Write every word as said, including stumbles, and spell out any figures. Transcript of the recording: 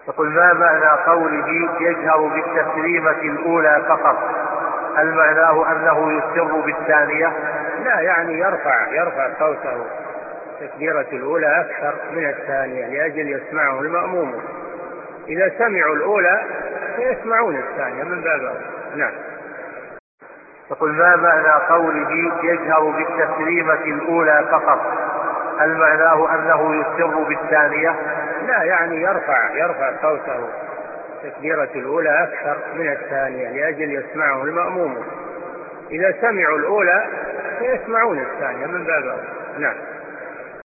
يقول: ما معنى قوله يجهر بالتسليمة الأولى فقط؟ هل معناه أنه يسر بالثانية؟ لا، يعني يرفع يرفع صوته التكبيرة الأولى أكثر من الثانية لأجل يسمعه المأموم. إذا سمعوا الأولى فيسمعون الثانية من باب أولى. نعم. يقول: ما معنى قوله يجهر بالتسليمة الأولى فقط؟ هل معناه أنه يسر بالثانية؟ لا، يعني يرفع يرفع صوته التكبيرة الأولى أكثر من الثانية لأجل يسمعه المأموم. إذا سمعوا الأولى فيسمعون الثانية من باب أولى. نعم.